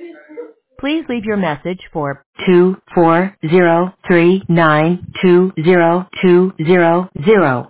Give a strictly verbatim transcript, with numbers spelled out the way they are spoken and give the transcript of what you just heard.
Please leave your message for two four zero three nine two zero two zero zero.